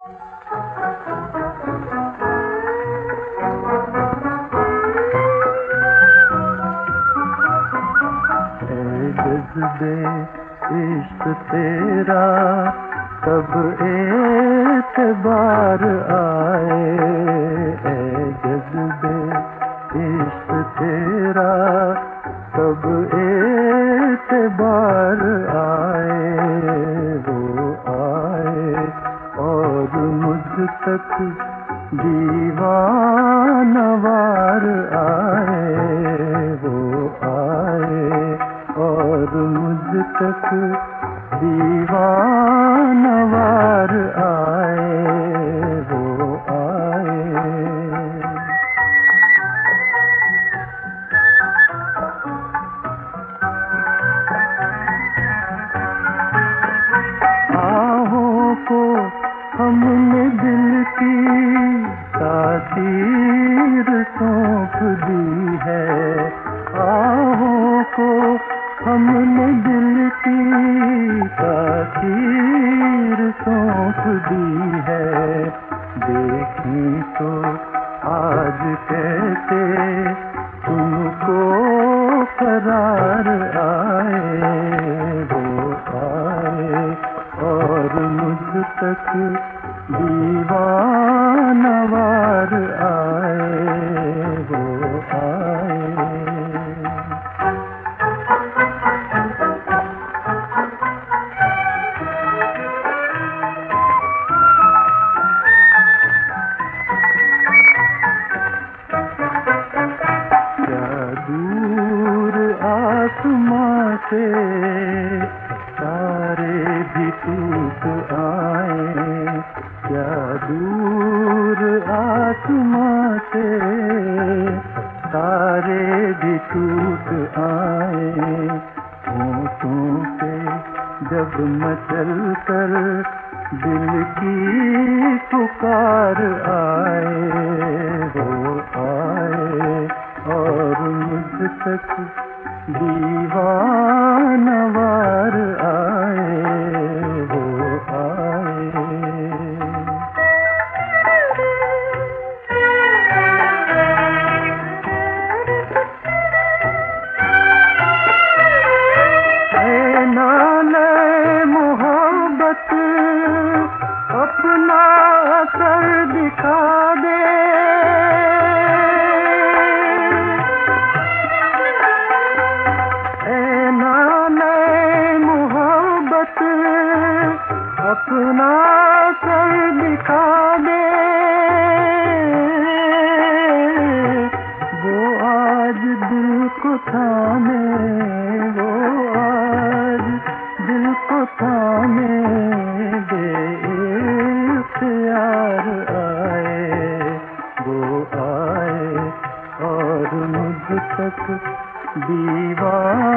जज्बे इश्क तेरा कब एतबार आए, ऐ जज्बे इश्क तेरा कब एतबार आए, वो आए और मुझ तक दीवानवार आए, वो आए और मुझ तक दीवानवार आए, वो आए। आहों को हमने दिल की तासीर सौंप दी है, आहों को हमने दिल की तासीर सौंप दी है। देखें तो आज कैसे तुमको करार आए, वो आए और मुझ तक दीवानवार आए, वो आए। दूर आसमां से तारे भी टूट आए, क्या दूर आसमां से तारे भी टूट आए। होठों पे जब मचल कर दिल की पुकार आए, वो आए और मुझ तक दीवानवार आए, वो आए। ऐ नाले मोहब्बत अपना असर दिखा दे, अपना सर दिखा दे, वो आज दिल को थामे, वो आज दिल को थामे दे, इख्तियार आए, वो आए और मुझ तक दीवार